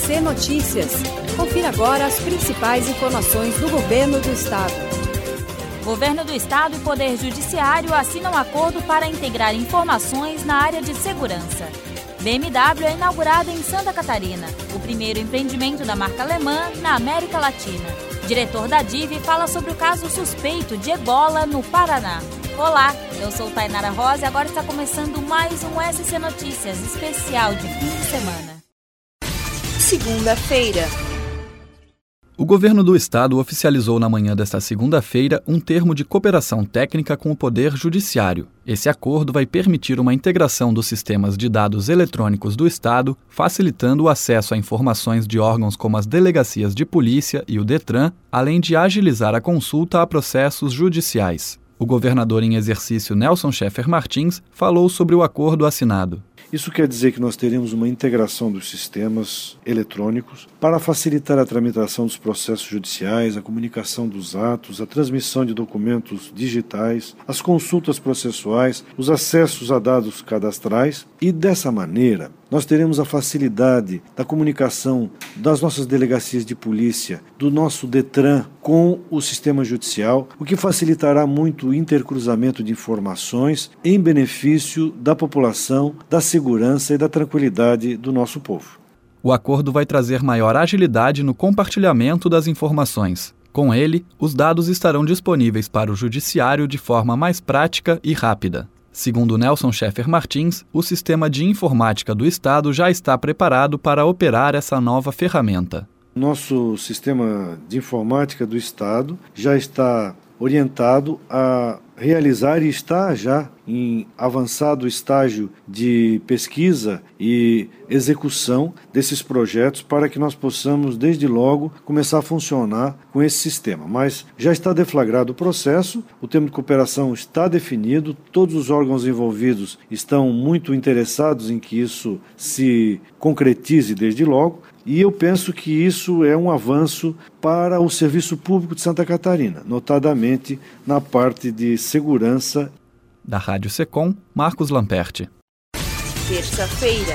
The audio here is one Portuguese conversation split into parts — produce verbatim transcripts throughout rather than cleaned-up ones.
C Notícias. Confira agora as principais informações do Governo do Estado. Governo do Estado e Poder Judiciário assinam acordo para integrar informações na área de segurança. B M W é inaugurada em Santa Catarina, o primeiro empreendimento da marca alemã na América Latina. Diretor da D I V fala sobre o caso suspeito de ebola no Paraná. Olá, eu sou Tainara Rosa e agora está começando mais um S C Notícias especial de fim de semana. Segunda-feira. O Governo do Estado oficializou na manhã desta segunda-feira um termo de cooperação técnica com o Poder Judiciário. Esse acordo vai permitir uma integração dos sistemas de dados eletrônicos do Estado, facilitando o acesso a informações de órgãos como as delegacias de polícia e o DETRAN, além de agilizar a consulta a processos judiciais. O governador em exercício Nelson Schaeffer Martins falou sobre o acordo assinado. Isso quer dizer que nós teremos uma integração dos sistemas eletrônicos para facilitar a tramitação dos processos judiciais, a comunicação dos atos, a transmissão de documentos digitais, as consultas processuais, os acessos a dados cadastrais e, dessa maneira, nós teremos a facilidade da comunicação das nossas delegacias de polícia, do nosso DETRAN com o sistema judicial, o que facilitará muito o intercruzamento de informações em benefício da população, da segurança e da tranquilidade do nosso povo. O acordo vai trazer maior agilidade no compartilhamento das informações. Com ele, os dados estarão disponíveis para o Judiciário de forma mais prática e rápida. Segundo Nelson Schaeffer Martins, o sistema de informática do Estado já está preparado para operar essa nova ferramenta. Nosso sistema de informática do Estado já está orientado a realizar e está já em avançado estágio de pesquisa e execução desses projetos para que nós possamos, desde logo, começar a funcionar com esse sistema. Mas já está deflagrado o processo, o termo de cooperação está definido, todos os órgãos envolvidos estão muito interessados em que isso se concretize desde logo, e eu penso que isso é um avanço para o Serviço Público de Santa Catarina, notadamente na parte de segurança. Da Rádio Secom, Marcos Lamperti. Terça-feira.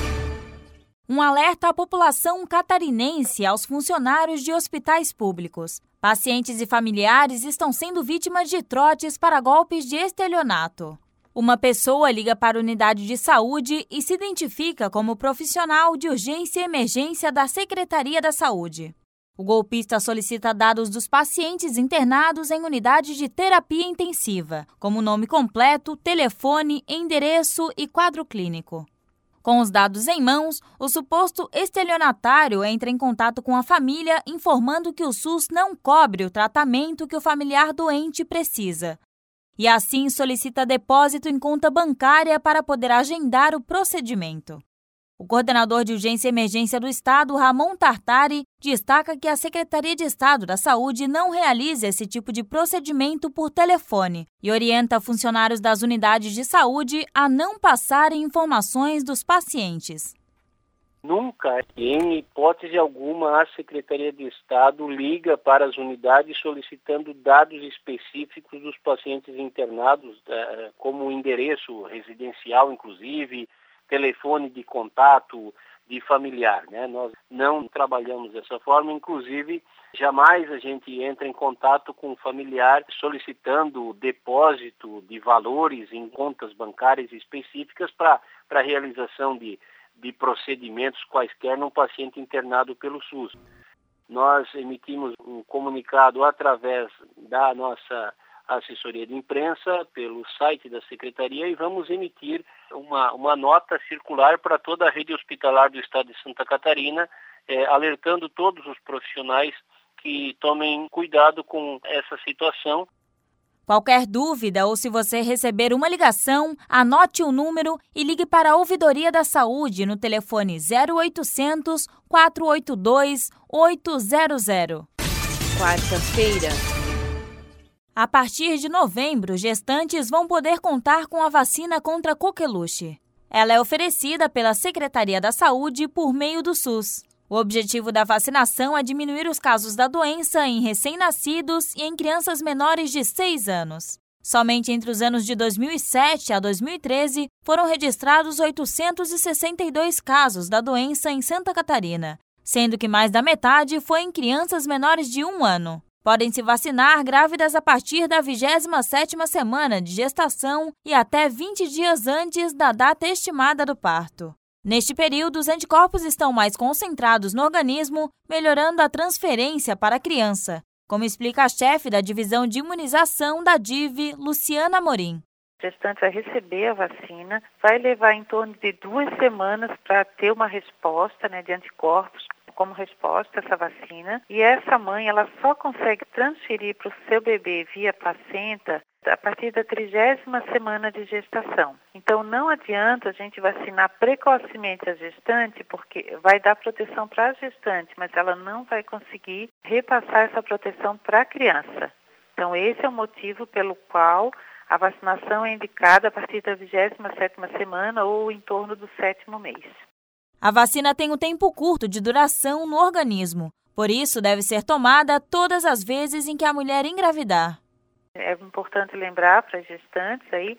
Um alerta à população catarinense e aos funcionários de hospitais públicos. Pacientes e familiares estão sendo vítimas de trotes para golpes de estelionato. Uma pessoa liga para a unidade de saúde e se identifica como profissional de urgência e emergência da Secretaria da Saúde. O golpista solicita dados dos pacientes internados em unidade de terapia intensiva, como nome completo, telefone, endereço e quadro clínico. Com os dados em mãos, o suposto estelionatário entra em contato com a família informando que o SUS não cobre o tratamento que o familiar doente precisa. E assim solicita depósito em conta bancária para poder agendar o procedimento. O coordenador de Urgência e Emergência do Estado, Ramon Tartari, destaca que a Secretaria de Estado da Saúde não realiza esse tipo de procedimento por telefone e orienta funcionários das unidades de saúde a não passarem informações dos pacientes. Nunca, em hipótese alguma, a Secretaria de Estado liga para as unidades solicitando dados específicos dos pacientes internados, como endereço residencial, inclusive, telefone de contato de familiar, né? Nós não trabalhamos dessa forma, inclusive, jamais a gente entra em contato com o familiar solicitando depósito de valores em contas bancárias específicas para a realização de de procedimentos quaisquer num paciente internado pelo SUS. Nós emitimos um comunicado através da nossa assessoria de imprensa, pelo site da Secretaria, e vamos emitir uma, uma nota circular para toda a rede hospitalar do Estado de Santa Catarina, eh, alertando todos os profissionais que tomem cuidado com essa situação. Qualquer dúvida ou se você receber uma ligação, anote o número e ligue para a Ouvidoria da Saúde no telefone zero oitocentos, quatro oito dois, oito zero zero. Quarta-feira. A partir de novembro, gestantes vão poder contar com a vacina contra coqueluche. Ela é oferecida pela Secretaria da Saúde por meio do SUS. O objetivo da vacinação é diminuir os casos da doença em recém-nascidos e em crianças menores de seis anos. Somente entre os anos de dois mil e sete a dois mil e treze foram registrados oitocentos e sessenta e dois casos da doença em Santa Catarina, sendo que mais da metade foi em crianças menores de um ano. Podem se vacinar grávidas a partir da vigésima sétima semana de gestação e até vinte dias antes da data estimada do parto. Neste período, os anticorpos estão mais concentrados no organismo, melhorando a transferência para a criança, como explica a chefe da divisão de imunização da D I V, Luciana Amorim. A gestante vai receber a vacina, vai levar em torno de duas semanas para ter uma resposta, né, de anticorpos como resposta a essa vacina. E essa mãe ela só consegue transferir para o seu bebê via placenta a partir da trigésima semana de gestação. Então não adianta a gente vacinar precocemente a gestante, porque vai dar proteção para a gestante, mas ela não vai conseguir repassar essa proteção para a criança. Então esse é o motivo pelo qual a vacinação é indicada a partir da vigésima sétima semana ou em torno do sétimo mês. A vacina tem um tempo curto de duração no organismo, por isso deve ser tomada todas as vezes em que a mulher engravidar. É importante lembrar para as gestantes aí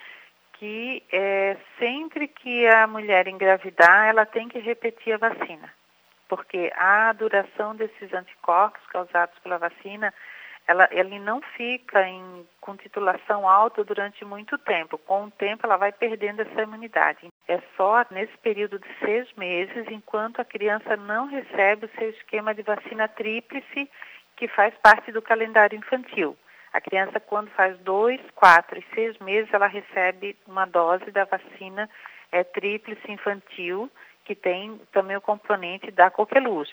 que é, sempre que a mulher engravidar, ela tem que repetir a vacina, porque a duração desses anticorpos causados pela vacina, ela, ele não fica em, com titulação alta durante muito tempo. Com o tempo, ela vai perdendo essa imunidade. É só nesse período de seis meses, enquanto a criança não recebe o seu esquema de vacina tríplice, que faz parte do calendário infantil. A criança, quando faz dois, quatro e seis meses, ela recebe uma dose da vacina é, tríplice infantil, que tem também o componente da coqueluche.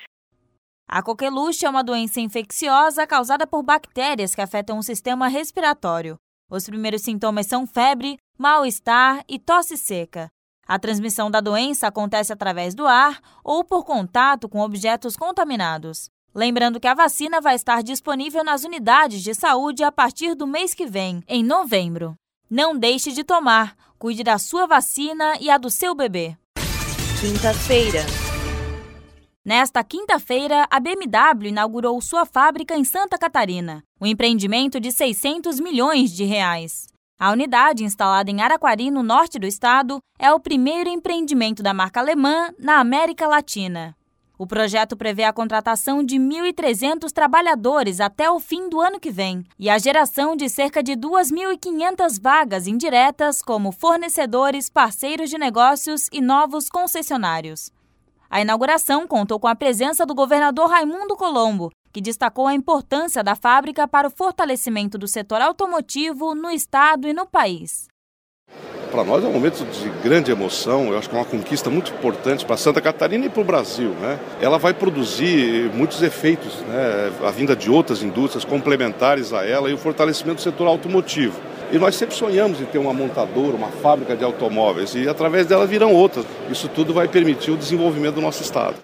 A coqueluche é uma doença infecciosa causada por bactérias que afetam o sistema respiratório. Os primeiros sintomas são febre, mal-estar e tosse seca. A transmissão da doença acontece através do ar ou por contato com objetos contaminados. Lembrando que a vacina vai estar disponível nas unidades de saúde a partir do mês que vem, em novembro. Não deixe de tomar. Cuide da sua vacina e a do seu bebê. Quinta-feira. Nesta quinta-feira, a B M W inaugurou sua fábrica em Santa Catarina, um empreendimento de seiscentos milhões de reais. A unidade, instalada em Araquari, no norte do estado, é o primeiro empreendimento da marca alemã na América Latina. O projeto prevê a contratação de mil e trezentos trabalhadores até o fim do ano que vem e a geração de cerca de duas mil e quinhentas vagas indiretas como fornecedores, parceiros de negócios e novos concessionários. A inauguração contou com a presença do governador Raimundo Colombo, que destacou a importância da fábrica para o fortalecimento do setor automotivo no estado e no país. Para nós é um momento de grande emoção, eu acho que é uma conquista muito importante para Santa Catarina e para o Brasil, né? Ela vai produzir muitos efeitos, né? A vinda de outras indústrias complementares a ela e o fortalecimento do setor automotivo. E nós sempre sonhamos em ter uma montadora, uma fábrica de automóveis e através dela virão outras. Isso tudo vai permitir o desenvolvimento do nosso estado.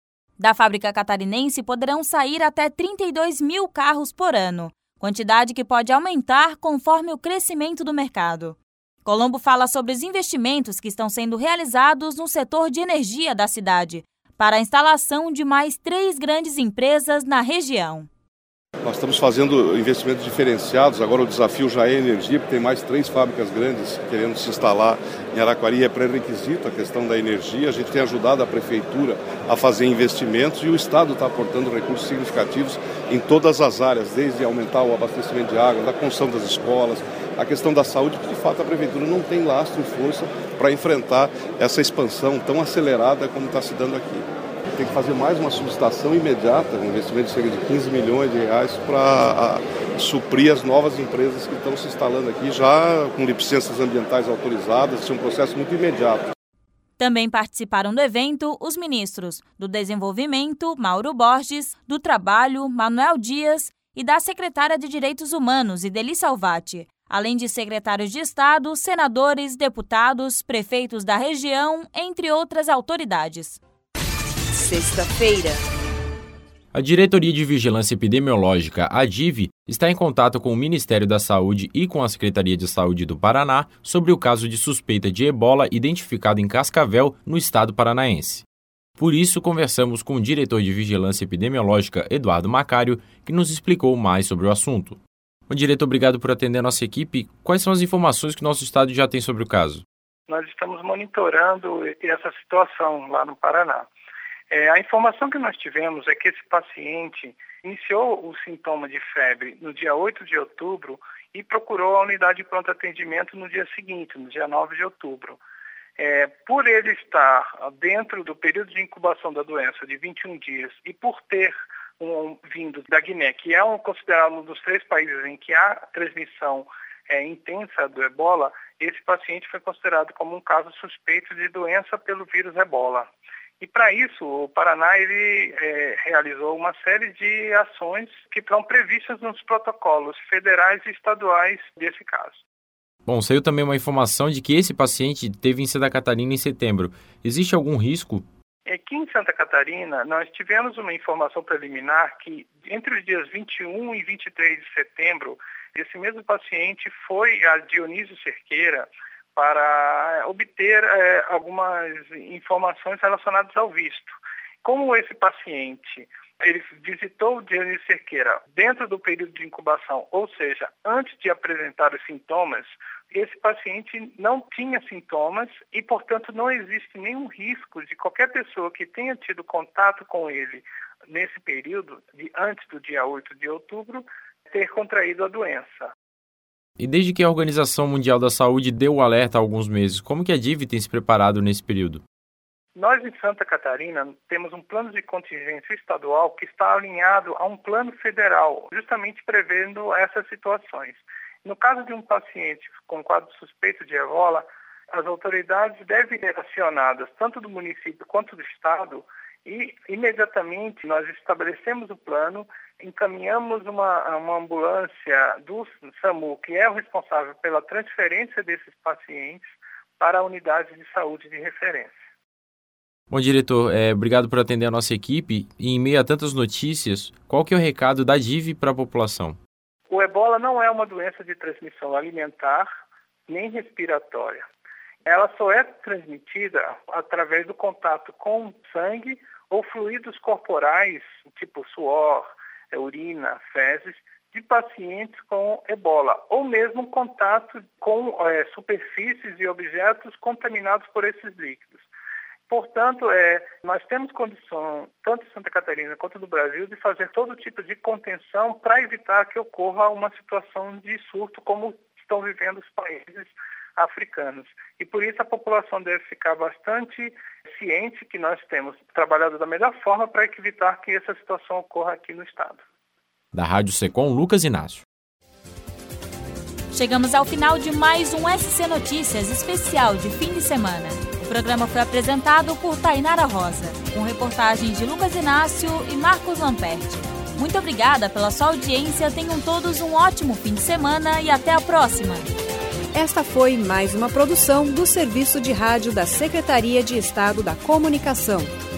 Da fábrica catarinense poderão sair até trinta e dois mil carros por ano, quantidade que pode aumentar conforme o crescimento do mercado. Colombo fala sobre os investimentos que estão sendo realizados no setor de energia da cidade, para a instalação de mais três grandes empresas na região. Nós estamos fazendo investimentos diferenciados, agora o desafio já é energia, porque tem mais três fábricas grandes querendo se instalar em Araquari, é pré-requisito a questão da energia. A gente tem ajudado a prefeitura a fazer investimentos e o estado está aportando recursos significativos em todas as áreas, desde aumentar o abastecimento de água, da construção das escolas, a questão da saúde, porque de fato a prefeitura não tem lastro e força para enfrentar essa expansão tão acelerada como está se dando aqui. Tem que fazer mais uma subestação imediata, um investimento de cerca de quinze milhões de reais para suprir as novas empresas que estão se instalando aqui, já com licenças ambientais autorizadas. Isso é um processo muito imediato. Também participaram do evento os ministros do Desenvolvimento, Mauro Borges, do Trabalho, Manuel Dias, e da secretária de Direitos Humanos, Ideli Salvati, além de secretários de Estado, senadores, deputados, prefeitos da região, entre outras autoridades. Sexta-feira. A Diretoria de Vigilância Epidemiológica, a D I V, está em contato com o Ministério da Saúde e com a Secretaria de Saúde do Paraná sobre o caso de suspeita de ebola identificado em Cascavel, no estado paranaense. Por isso, conversamos com o diretor de Vigilância Epidemiológica, Eduardo Macário, que nos explicou mais sobre o assunto. Bom, diretor, obrigado por atender a nossa equipe. Quais são as informações que o nosso estado já tem sobre o caso? Nós estamos monitorando essa situação lá no Paraná. É, a informação que nós tivemos é que esse paciente iniciou o sintoma de febre no dia oito de outubro e procurou a unidade de pronto atendimento no dia seguinte, no dia nove de outubro. É, por ele estar dentro do período de incubação da doença de vinte e um dias e por ter um, vindo da Guiné, que é um, considerado um dos três países em que há transmissão é, intensa do ebola, esse paciente foi considerado como um caso suspeito de doença pelo vírus ebola. E para isso, o Paraná ele, é, realizou uma série de ações que estão previstas nos protocolos federais e estaduais desse caso. Bom, saiu também uma informação de que esse paciente teve em Santa Catarina em setembro. Existe algum risco? Aqui em Santa Catarina, nós tivemos uma informação preliminar que entre os dias vinte e um e vinte e três de setembro, esse mesmo paciente foi a Dionísio Cerqueira para obter é, algumas informações relacionadas ao visto. Como esse paciente ele visitou o Dionísio Cerqueira dentro do período de incubação, ou seja, antes de apresentar os sintomas, esse paciente não tinha sintomas e, portanto, não existe nenhum risco de qualquer pessoa que tenha tido contato com ele nesse período, de antes do dia oito de outubro, ter contraído a doença. E desde que a Organização Mundial da Saúde deu o alerta há alguns meses, como que a D I V tem se preparado nesse período? Nós, em Santa Catarina, temos um plano de contingência estadual que está alinhado a um plano federal, justamente prevendo essas situações. No caso de um paciente com quadro suspeito de ebola, as autoridades devem ser acionadas, tanto do município quanto do estado, e imediatamente nós estabelecemos o plano, encaminhamos uma, uma ambulância do SAMU, que é o responsável pela transferência desses pacientes para a unidade de saúde de referência. Bom, diretor, é, obrigado por atender a nossa equipe. E em meio a tantas notícias, qual que é o recado da D I V para a população? O ebola não é uma doença de transmissão alimentar nem respiratória. Ela só é transmitida através do contato com sangue ou fluidos corporais, tipo suor, urina, fezes, de pacientes com ebola, ou mesmo contato com é, superfícies e objetos contaminados por esses líquidos. Portanto, é, nós temos condição, tanto em Santa Catarina quanto no Brasil, de fazer todo tipo de contenção para evitar que ocorra uma situação de surto como estão vivendo os países africanos. E por isso a população deve ficar bastante ciente que nós temos trabalhado da melhor forma para evitar que essa situação ocorra aqui no estado. Da Rádio Secom, Lucas Inácio. Chegamos ao final de mais um S C Notícias especial de fim de semana. O programa foi apresentado por Tainara Rosa, com reportagens de Lucas Inácio e Marcos Lamperti. Muito obrigada pela sua audiência, tenham todos um ótimo fim de semana e até a próxima. Esta foi mais uma produção do Serviço de Rádio da Secretaria de Estado da Comunicação.